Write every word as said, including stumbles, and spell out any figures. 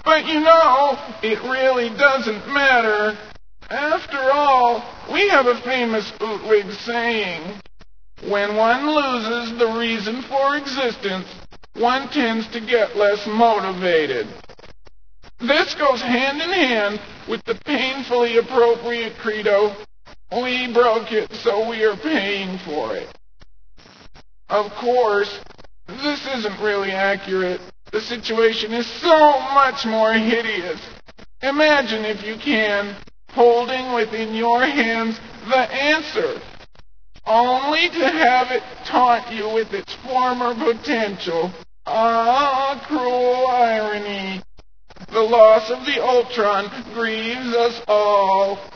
But you know, it really doesn't matter. After all, we have a famous bootwig saying, when one loses the reason for existence, one tends to get less motivated. This goes hand in hand with the painfully appropriate credo, we broke it, so we are paying for it. Of course, this isn't really accurate. The situation is so much more hideous. Imagine, if you can, holding within your hands the answer, only to have it taunt you with its former potential. Ah, cruel irony. The loss of the Ultron grieves us all.